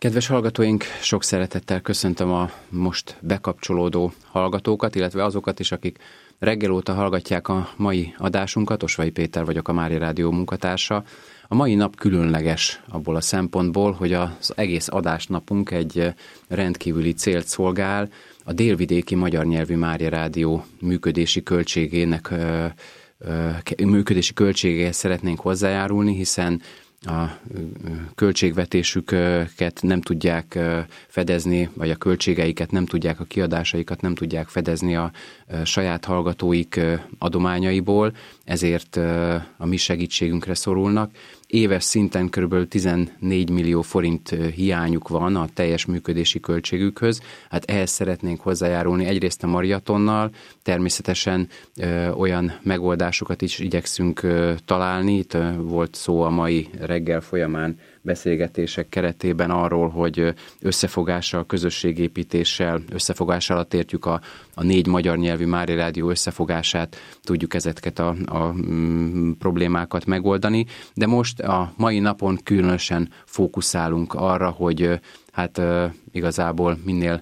Kedves hallgatóink, sok szeretettel köszöntöm a most bekapcsolódó hallgatókat, illetve azokat is, akik reggel óta hallgatják a mai adásunkat. Osvai Péter vagyok, a Mária Rádió munkatársa. A mai nap különleges abból a szempontból, hogy az egész adásnapunk egy rendkívüli célt szolgál. A délvidéki magyar nyelvű Mária Rádió működési költségéhez szeretnénk hozzájárulni, hiszen a költségvetésüket nem tudják fedezni, vagy a költségeiket nem tudják, a kiadásaikat nem tudják fedezni a saját hallgatóik adományaiból, ezért a mi segítségünkre szorulnak. Éves szinten kb. 14 millió forint hiányuk van a teljes működési költségükhöz. Hát ehhez szeretnénk hozzájárulni egyrészt a Mariatonnal, természetesen olyan megoldásokat is igyekszünk találni. Itt volt szó a mai reggel folyamán beszélgetések keretében arról, hogy összefogással, közösségépítéssel, összefogás alatt értjük a 4 magyar nyelvű Mária Rádió összefogását, tudjuk ezeket a problémákat megoldani, de most a mai napon különösen fókuszálunk arra, hogy hát igazából minél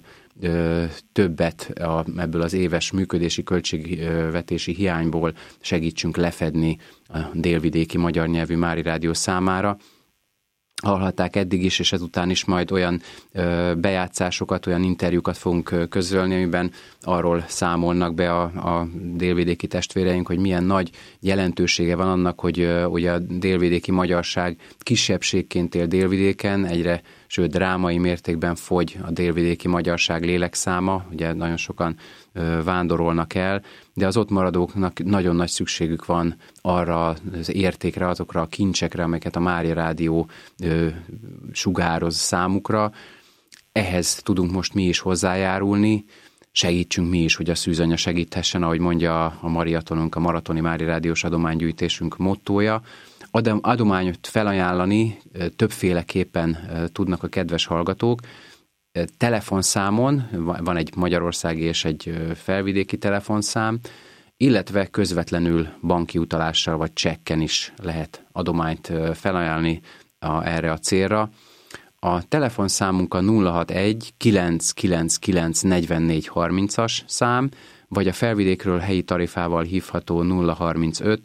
többet ebből az éves működési költségvetési hiányból segítsünk lefedni a délvidéki magyar nyelvű Mária Rádió számára. Hallhatták eddig is, és ezután is majd olyan bejátszásokat, olyan interjúkat fogunk közölni, amiben arról számolnak be a délvidéki testvéreink, hogy milyen nagy jelentősége van annak, hogy ugye a délvidéki magyarság kisebbségként él délvidéken, egyre, sőt drámai mértékben fogy a délvidéki magyarság lélekszáma, ugye nagyon sokan vándorolnak el, de az ott maradóknak nagyon nagy szükségük van arra az értékre, azokra a kincsekre, amelyeket a Mária Rádió sugároz számukra. Ehhez tudunk most mi is hozzájárulni, segítsünk mi is, hogy a szűzanya segíthessen, ahogy mondja a Mariatonunk, a Maratoni Mária Rádiós adománygyűjtésünk mottója. Adományot felajánlani többféleképpen tudnak a kedves hallgatók. Telefonszámon, van egy magyarországi és egy felvidéki telefonszám, illetve közvetlenül banki utalással vagy csekken is lehet adományt felajánlani erre a célra. A telefonszámunk a 061 999 44 30-as szám, vagy a felvidékről helyi tarifával hívható 035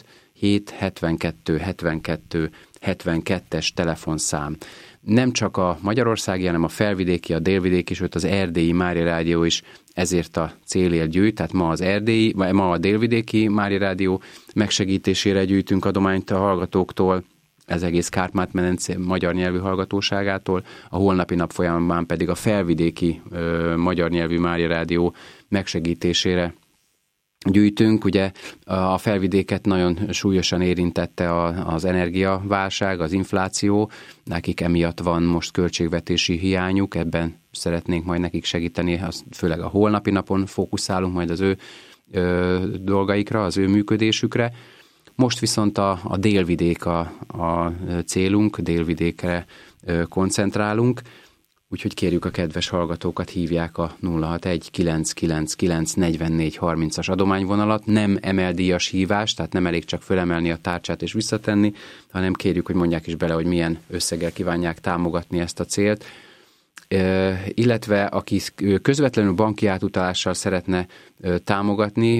772 72 72-es telefonszám. Nem csak a magyarországi, hanem a felvidéki, a délvidéki, sőt az erdélyi Mária Rádió is ezért a célért gyűjt, tehát ma a délvidéki Mária Rádió megsegítésére gyűjtünk adományt a hallgatóktól, ez egész Kárpát-medence magyar nyelvű hallgatóságától, a holnapi nap folyamán pedig a felvidéki magyar nyelvű Mária Rádió megsegítésére gyűjtünk. Ugye a felvidéket nagyon súlyosan érintette az energiaválság, az infláció, nekik emiatt van most költségvetési hiányuk, ebben szeretnénk majd nekik segíteni, főleg a holnapi napon fókuszálunk majd az ő dolgaikra, az ő működésükre. Most viszont a délvidék a célunk, délvidékre koncentrálunk, úgyhogy kérjük a kedves hallgatókat, hívják a 061 999 44 30-as adományvonalat, nem emeldíjas hívás, tehát nem elég csak fölemelni a tárcsát és visszatenni, hanem kérjük, hogy mondják is bele, hogy milyen összeggel kívánják támogatni ezt a célt. Illetve aki közvetlenül banki átutalással szeretne támogatni,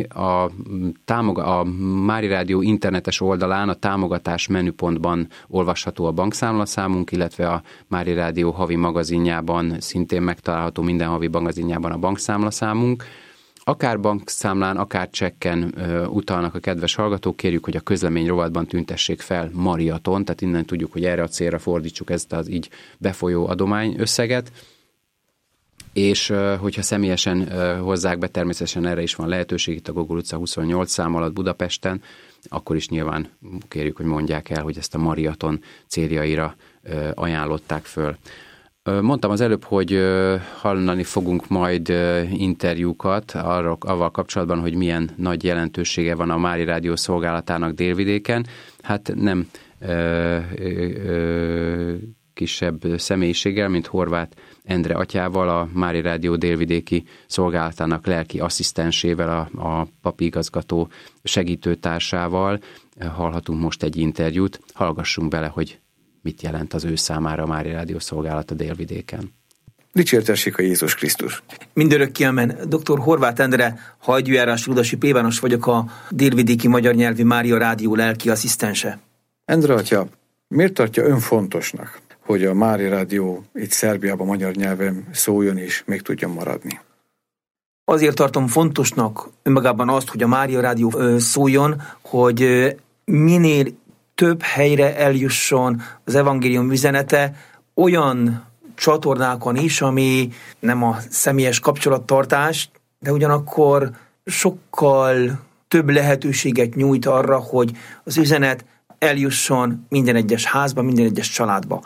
a Mária Rádió internetes oldalán a támogatás menüpontban olvasható a bankszámlaszámunk, illetve a Mária Rádió havi magazinjában szintén megtalálható, minden havi magazinjában a bankszámlaszámunk. Akár bankszámlán, akár csekken utalnak a kedves hallgatók, kérjük, hogy a közlemény rovatban tüntessék fel Mariaton, tehát innen tudjuk, hogy erre a célra fordítsuk ezt az így befolyó adományösszeget, és hogyha személyesen hozzák be, természetesen erre is van lehetőség, itt a Gogol utca 28 szám alatt Budapesten, akkor is nyilván kérjük, hogy mondják el, hogy ezt a Mariaton céljaira ajánlották föl. Mondtam az előbb, hogy hallani fogunk majd interjúkat avval kapcsolatban, hogy milyen nagy jelentősége van a Mária Rádió szolgálatának délvidéken. Hát nem kisebb személyiséggel, mint Horváth Endre atyával, a Mária Rádió délvidéki szolgálatának lelki asszisztensével, a papigazgató segítőtársával hallhatunk most egy interjút. Hallgassunk bele, hogy mit jelent az ő számára a Mária Rádió szolgálat a Délvidéken. Dicsértessék a Jézus Krisztus! Mindörökké amen. Dr. Horváth Endre, hagyjújárású Rudasi plébános vagyok, a délvidéki magyar nyelvű Mária Rádió lelki asszisztense. Endre atya, miért tartja ön fontosnak, hogy a Mária Rádió itt Szerbiában magyar nyelven szóljon és még tudjon maradni? Azért tartom fontosnak önmagában azt, hogy a Mária Rádió szóljon, hogy minél több helyre eljusson az evangélium üzenete olyan csatornákon is, ami nem a személyes kapcsolattartás, de ugyanakkor sokkal több lehetőséget nyújt arra, hogy az üzenet eljusson minden egyes házba, minden egyes családba.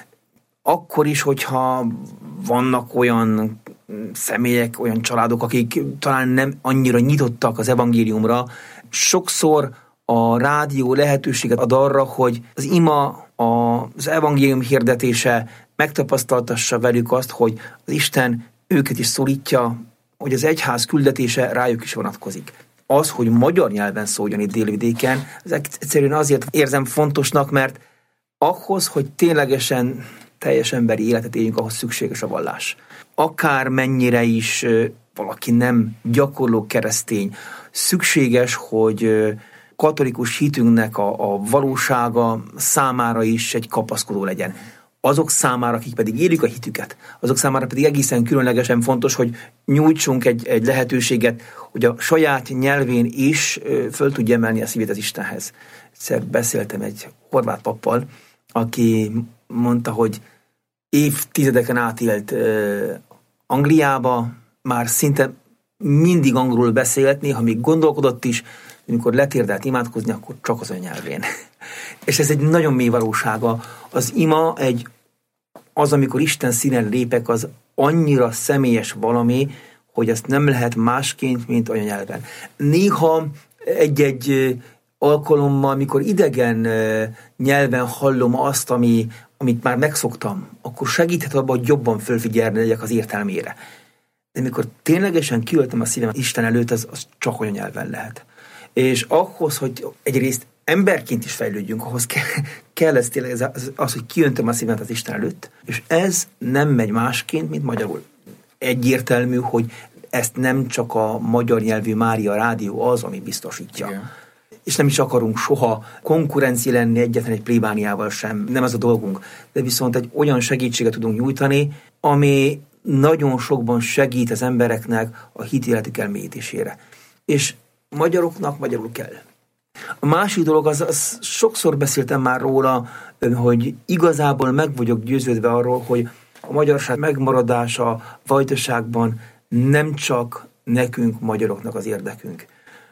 Akkor is, hogyha vannak olyan személyek, olyan családok, akik talán nem annyira nyitottak az evangéliumra, sokszor a rádió lehetőséget ad arra, hogy az ima, az evangélium hirdetése megtapasztaltassa velük azt, hogy az Isten őket is szólítja, hogy az egyház küldetése rájuk is vonatkozik. Az, hogy magyar nyelven szóljon itt Délvidéken, ez egyszerűen azért érzem fontosnak, mert ahhoz, hogy ténylegesen teljes emberi életet éljünk, ahhoz szükséges a vallás. Akár mennyire is valaki nem gyakorló keresztény, szükséges, hogy katolikus hitünknek a valósága számára is egy kapaszkodó legyen. Azok számára, akik pedig élik a hitüket, azok számára pedig egészen különlegesen fontos, hogy nyújtsunk egy lehetőséget, hogy a saját nyelvén is föl tudja emelni a szívét az Istenhez. Egyszer beszéltem egy horvát pappal, aki mondta, hogy évtizedeken átélt Angliába, már szinte mindig angolul beszélt, néha még gondolkodott is, amikor letérdelt imádkozni, akkor csak az anyanyelvén. És ez egy nagyon mély valósága. Az ima az, amikor Isten színen lépek, az annyira személyes valami, hogy ezt nem lehet másként, mint anyanyelven. Néha egy-egy alkalommal, amikor idegen nyelven hallom azt, amit már megszoktam, akkor segíthet abban, hogy jobban fölfigyelni legyek az értelmére. De amikor ténylegesen kiöltem a szívem Isten előtt, az csak anyanyelven lehet. És ahhoz, hogy egyrészt emberként is fejlődjünk, ahhoz kell ez tényleg az, hogy kiöntöm a szívemet az Isten előtt, és ez nem megy másként, mint magyarul. Egyértelmű, hogy ezt nem csak a magyar nyelvű Mária Rádió az, ami biztosítja. Igen. És nem is akarunk soha konkurenci lenni egyetlen egy plébániával sem, nem ez a dolgunk, de viszont egy olyan segítséget tudunk nyújtani, ami nagyon sokban segít az embereknek a hitéletük elmélyítésére. És magyaroknak magyarul kell. A másik dolog, az sokszor beszéltem már róla, hogy igazából meg vagyok győződve arról, hogy a magyarság megmaradása vajdaságban nem csak nekünk, magyaroknak az érdekünk.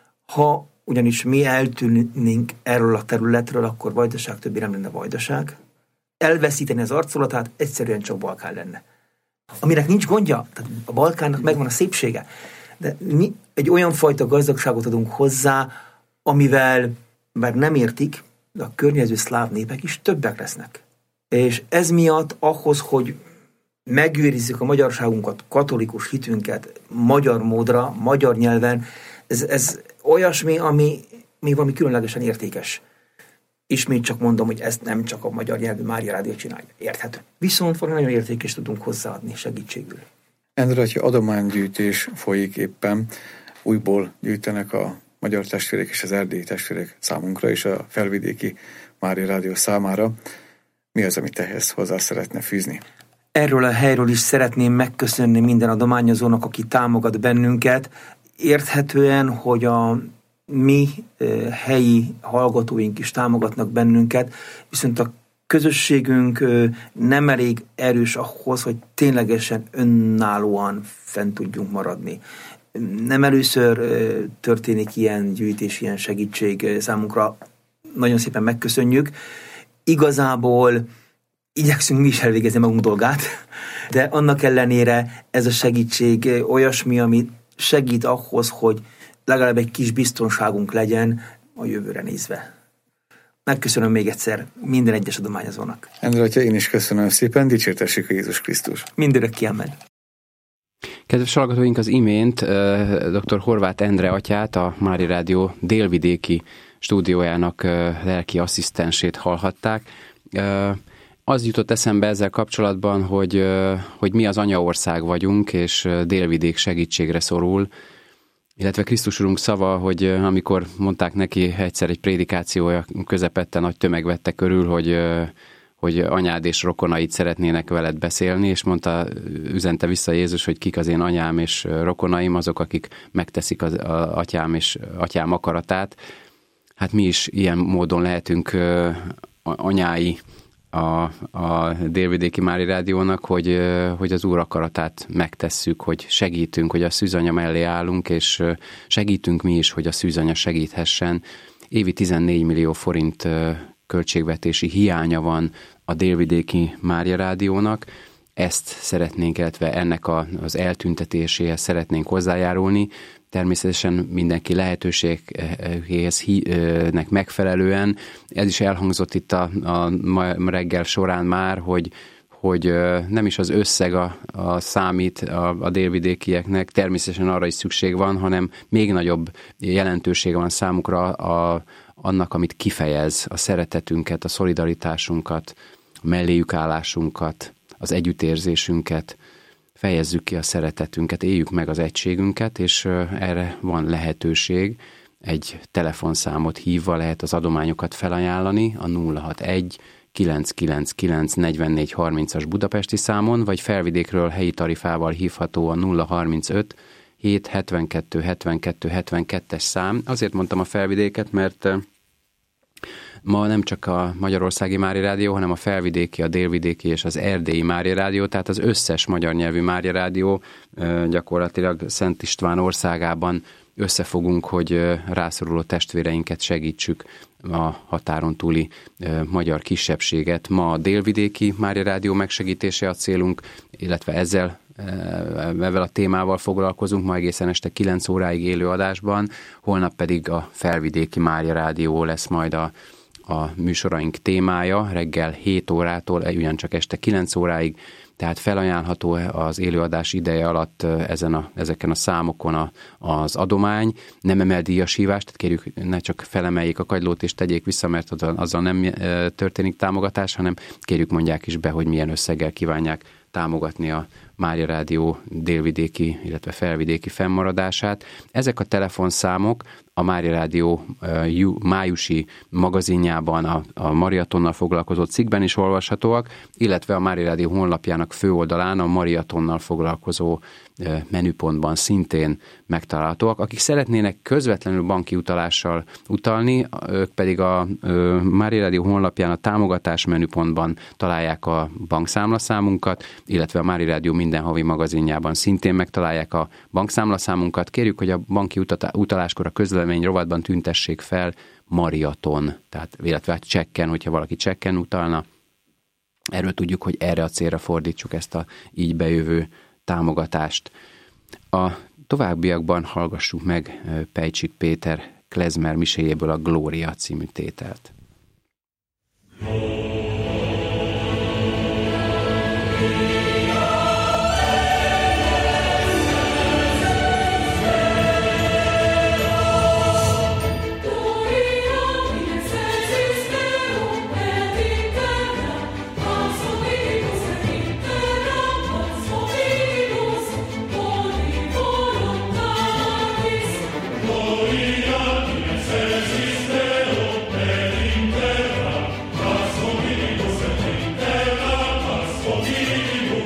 Ha ugyanis mi eltűnnénk erről a területről, akkor vajdaság többé nem lenne vajdaság. Elveszíteni az arcolatát egyszerűen csak Balkán lenne. Aminek nincs gondja, tehát a Balkánnak megvan a szépsége, de mi egy olyan fajta gazdagságot adunk hozzá, amivel bár nem értik, de a környező szláv népek is többek lesznek. És ez miatt ahhoz, hogy megőrizzük a magyarságunkat, katolikus hitünket magyar módra, magyar nyelven, ez olyasmi, ami valami különlegesen értékes. Ismét csak mondom, hogy ezt nem csak a magyar nyelvű Mária Rádió csinálja. Érthető. Viszont valami nagyon értékes tudunk hozzáadni segítségül. Endre, hogyha adománygyűjtés folyik éppen, újból gyűjtenek a magyar testvérek és az erdélyi testvérek számunkra és a felvidéki Mária Rádió számára. Mi az, amit ehhez hozzá szeretne fűzni? Erről a helyről is szeretném megköszönni minden adományozónak, aki támogat bennünket. Érthetően, hogy a mi helyi hallgatóink is támogatnak bennünket, viszont a közösségünk nem elég erős ahhoz, hogy ténylegesen önállóan fent tudjunk maradni. Nem először történik ilyen gyűjtés, ilyen segítség számunkra. Nagyon szépen megköszönjük. Igazából igyekszünk mi is elvégezni magunk dolgát, de annak ellenére ez a segítség olyasmi, ami segít ahhoz, hogy legalább egy kis biztonságunk legyen a jövőre nézve. Megköszönöm még egyszer minden egyes adományozónak. Endre atya, én is köszönöm szépen, dicsértessék a Jézus Krisztus. Mindörökké amen. Kedves hallgatóink, az imént dr. Horváth Endre atyát, a Mária Rádió délvidéki stúdiójának lelki asszisztensét hallhatták. Az jutott eszembe ezzel kapcsolatban, hogy mi az anyaország vagyunk, és Délvidék segítségre szorul, illetve Krisztus Urunk szava, hogy amikor mondták neki egyszer egy prédikációja közepette, nagy tömeg vette körül, hogy anyád és rokonaid szeretnének veled beszélni, és üzente vissza Jézus, hogy kik az én anyám és rokonaim, azok, akik megteszik az atyám és atyám akaratát. Hát mi is ilyen módon lehetünk anyái a Délvidéki Mária Rádiónak, hogy az Úr akaratát megtesszük, hogy segítünk, hogy a szűzanya mellé állunk, és segítünk mi is, hogy a szűzanya segíthessen. Évi 14 millió forint költségvetési hiánya van a Délvidéki Mária Rádiónak. Ezt szeretnénk, illetve ennek az eltüntetéséhez szeretnénk hozzájárulni. Természetesen mindenki lehetőségéhez megfelelően. Ez is elhangzott itt a reggel során már, hogy nem is az összeg a számít a délvidékieknek, természetesen arra is szükség van, hanem még nagyobb jelentősége van számukra annak, amit kifejez, a szeretetünket, a szolidaritásunkat, a melléjük állásunkat, az együttérzésünket, fejezzük ki a szeretetünket, éljük meg az egységünket, és erre van lehetőség. Egy telefonszámot hívva lehet az adományokat felajánlani a 061 999 44 30-as budapesti számon, vagy Felvidékről helyi tarifával hívható a 035 772 72 72-es szám. Azért mondtam a Felvidéket, mert ma nem csak a Magyarországi Mária Rádió, hanem a Felvidéki, a Délvidéki és az Erdélyi Mária Rádió, tehát az összes magyar nyelvű Mária Rádió gyakorlatilag Szent István országában összefogunk, hogy rászoruló testvéreinket segítsük, a határon túli magyar kisebbséget. Ma a Délvidéki Mária Rádió megsegítése a célunk, illetve ezzel a témával foglalkozunk ma egészen este 9 óráig élő adásban, holnap pedig a Felvidéki Mária Rádió lesz majd a műsoraink témája, reggel 7 órától ugyancsak este 9 óráig, tehát felajánlható az élőadás ideje alatt ezeken a számokon az adomány. Nem emel díjas hívást, tehát kérjük, ne csak felemeljék a kagylót és tegyék vissza, mert azzal nem történik támogatás, hanem kérjük, mondják is be, hogy milyen összeggel kívánják támogatni a Mária Rádió délvidéki, illetve felvidéki fennmaradását. Ezek a telefonszámok a Mária Rádió májusi magazinjában, a Mariatonnal foglalkozó cikkben is olvashatóak, illetve a Mária Rádió honlapjának főoldalán a Mariatonnal foglalkozó menüpontban szintén megtalálhatóak. Akik szeretnének közvetlenül banki utalással utalni, ők pedig a Mária Rádió honlapján a támogatás menüpontban találják a bankszámlaszámunkat, illetve a Mária Rádió minden havi magazinjában szintén megtalálják a bankszámlaszámunkat. Kérjük, hogy a banki utaláskor a közlemény rovatban tüntessék fel Mariaton, tehát illetve csekken, hogyha valaki csekken utalna. Erről tudjuk, hogy erre a célra fordítsuk ezt a így bejövő támogatást. A továbbiakban hallgassuk meg Pejcsik Péter klezmer miséjéből a Glória című tételt. Gloria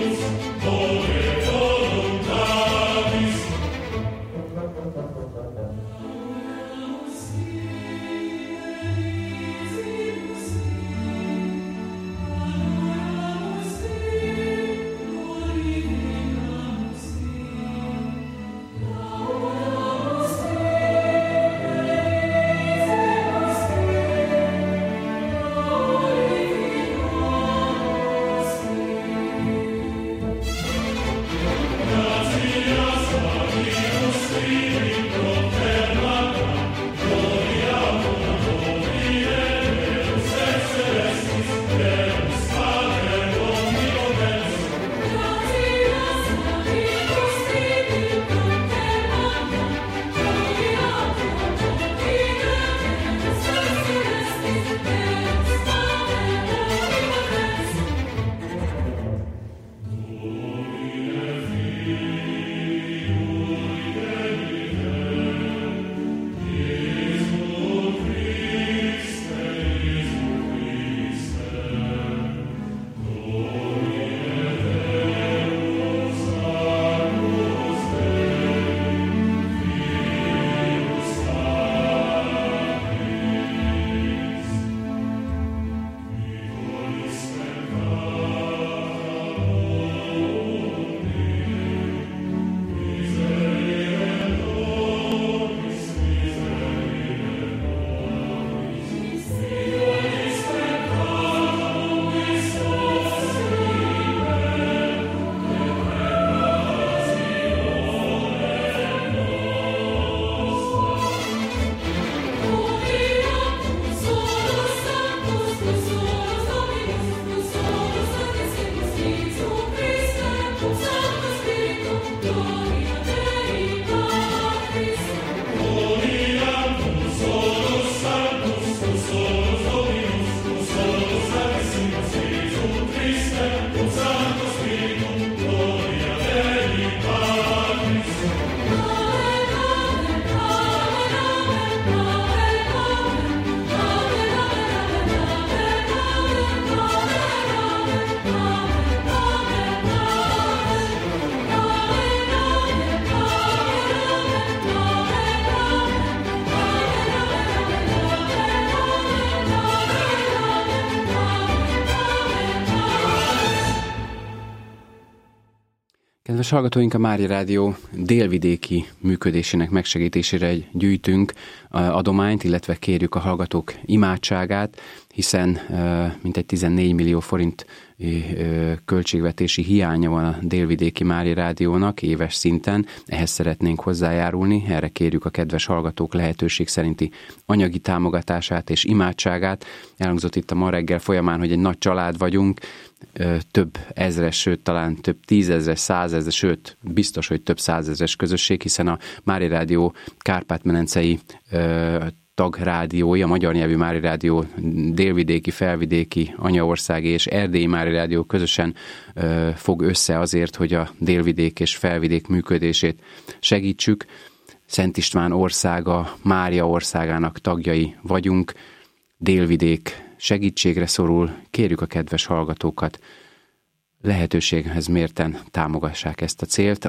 Kedves hallgatóink, a Mária Rádió délvidéki működésének megsegítésére gyűjtünk adományt, illetve kérjük a hallgatók imádságát, hiszen mintegy 14 millió forint költségvetési hiánya van a délvidéki Mária Rádiónak éves szinten. Ehhez szeretnénk hozzájárulni, erre kérjük a kedves hallgatók lehetőség szerinti anyagi támogatását és imádságát. Elhangzott itt a ma reggel folyamán, hogy egy nagy család vagyunk, több ezres, sőt talán több tízezres, százezres, sőt biztos, hogy több százezres közösség, hiszen a Mária Rádió kárpát-medencei tagrádiói, a magyar nyelvű Mária Rádió délvidéki, felvidéki, anyaországi és erdélyi Mária Rádió közösen fog össze azért, hogy a délvidék és felvidék működését segítsük. Szent István országa, Mária országának tagjai vagyunk, délvidék segítségre szorul, kérjük a kedves hallgatókat, lehetőséghez mérten támogassák ezt a célt. A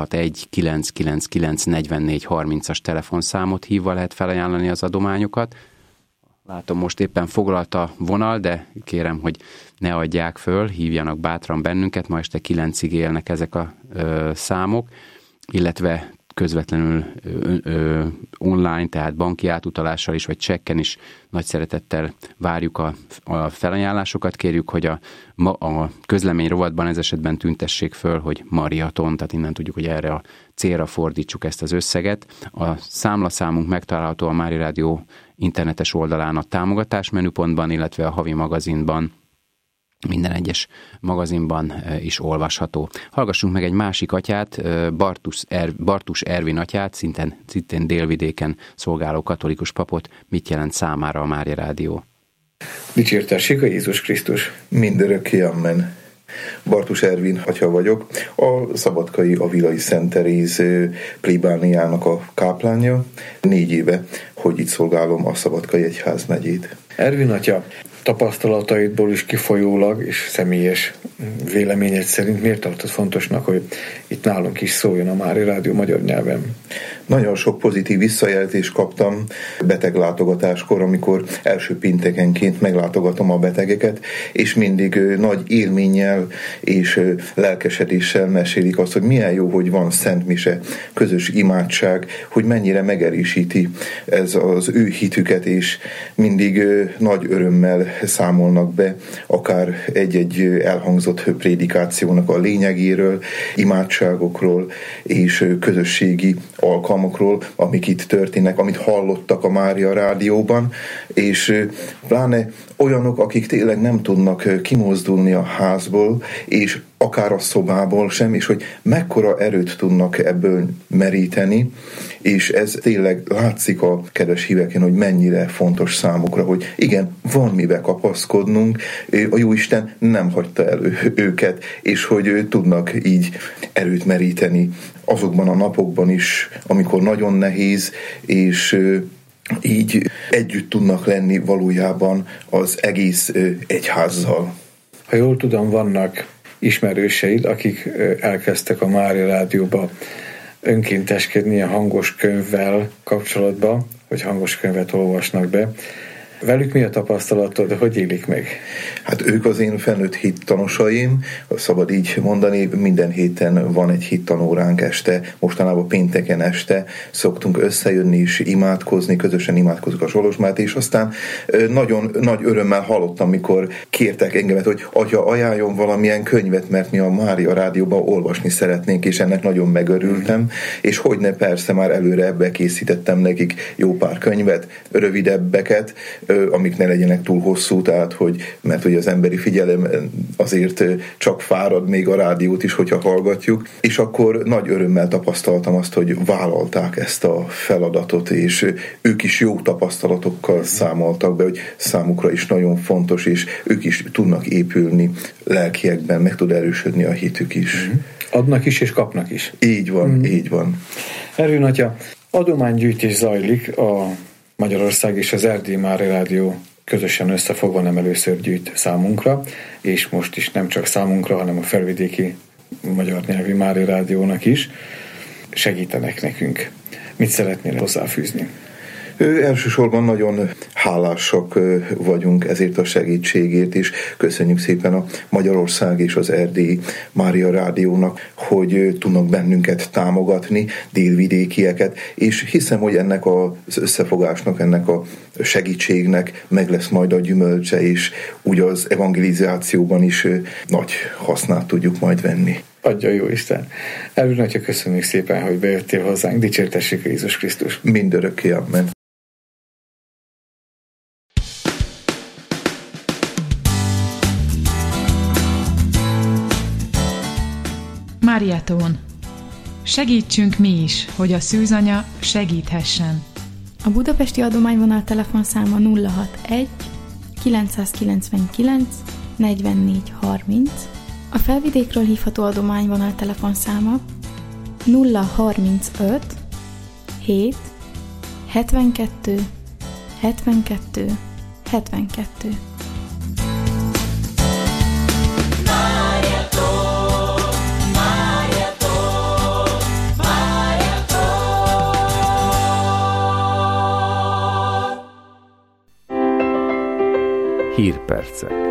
061-999-44-30-as telefonszámot hívva lehet felajánlani az adományokat. Látom, most éppen foglalt a vonal, de kérem, hogy ne adják föl, hívjanak bátran bennünket, ma este 9-ig élnek ezek a számok, illetve közvetlenül online, tehát banki átutalással is, vagy csekken is nagy szeretettel várjuk a felajánlásokat. Kérjük, hogy a közlemény rovatban ez esetben tüntessék föl, hogy Mariaton, tehát innen tudjuk, hogy erre a célra fordítsuk ezt az összeget. A számlaszámunk megtalálható a Mária Rádió internetes oldalán a támogatás menüpontban, illetve a havi magazinban, minden egyes magazinban is olvasható. Hallgassunk meg egy másik atyát, Bartus Ervin atyát, szintén délvidéken szolgáló katolikus papot. Mit jelent számára a Mária Rádió? Dicsértessék a Jézus Krisztus! Mindörökké, amen. Bartus Ervin atya vagyok, a szabadkai Avilai Szent Teréz plébániának a káplánja. 4 éve, hogy itt szolgálom a Szabadkai Egyházmegyét. Ervin atya, tapasztalataidból is kifolyólag és személyes véleményed szerint miért tartod fontosnak, hogy itt nálunk is szóljon a Mária Rádió magyar nyelven? Nagyon sok pozitív visszajelzést kaptam beteglátogatáskor, amikor első péntekenként meglátogatom a betegeket, és mindig nagy élménnyel és lelkesedéssel mesélik azt, hogy milyen jó, hogy van Szent Mise, közös imádság, hogy mennyire megerősíti ez az ő hitüket, és mindig nagy örömmel számolnak be akár egy-egy elhangzott prédikációnak a lényegéről, imádságokról és közösségi alkalmakról, amik itt történnek, amit hallottak a Mária Rádióban, és pláne olyanok, akik tényleg nem tudnak kimozdulni a házból, és akár a szobából sem, és hogy mekkora erőt tudnak ebből meríteni, és ez tényleg látszik a kedves híveken, hogy mennyire fontos számukra, hogy igen, van mibe kapaszkodnunk, a Jóisten nem hagyta el őket, és hogy tudnak így erőt meríteni azokban a napokban is, amikor nagyon nehéz, és így együtt tudnak lenni valójában az egész egyházzal. Ha jól tudom, vannak ismerőseid, akik elkezdtek a Mária Rádióba önkénteskedni a hangos könyvvel kapcsolatban, hogy hangos könyvet olvasnak be. Velük mi a tapasztalatod, de hogy élik meg? Hát ők az én felnőtt hittanosaim, szabad így mondani, minden héten van egy hittanóránk este, mostanában pénteken este szoktunk összejönni és imádkozni, közösen imádkozunk a Zsolozsmát, és aztán nagyon nagy örömmel hallottam, mikor kértek engemet, hogy atya, ajánljon valamilyen könyvet, mert mi a Mária Rádióban olvasni szeretnénk, és ennek nagyon megörültem, és hogyne, persze már előre ebbe készítettem nekik jó pár könyvet, rövidebbeket, amik ne legyenek túl hosszú, tehát mert hogy az emberi figyelem azért csak fárad még a rádiót is, hogyha hallgatjuk, és akkor nagy örömmel tapasztaltam azt, hogy vállalták ezt a feladatot, és ők is jó tapasztalatokkal számoltak be, hogy számukra is nagyon fontos, és ők is tudnak épülni lelkiekben, meg tud erősödni a hitük is. Adnak is, és kapnak is. Így van, így van. Ervin atya, adománygyűjtés zajlik, a Magyarország és az Erdélyi Mária Rádió közösen összefogva nem először gyűjt számunkra, és most is nem csak számunkra, hanem a felvidéki magyar nyelvű Mária Rádiónak is segítenek nekünk. Mit szeretnél hozzáfűzni? Elsősorban nagyon hálásak vagyunk ezért a segítségért, és köszönjük szépen a Magyarország és az Erdélyi Mária Rádiónak, hogy tudnak bennünket támogatni, délvidékieket, és hiszem, hogy ennek az összefogásnak, ennek a segítségnek meg lesz majd a gyümölcse, és úgy az evangelizációban is nagy hasznát tudjuk majd venni. Adja jó Isten. Elvűn, atya, köszönjük szépen, hogy bejöttél hozzánk. Dicsértessék Jézus Krisztus. Mindörökké, amen. Mariatón. Segítsünk mi is, hogy a szűzanya segíthessen. A budapesti adományvonal telefonszáma 061 999 44 30. A felvidékről hívható adományvonal telefonszáma 035 7 72 72 72. Hírpercek.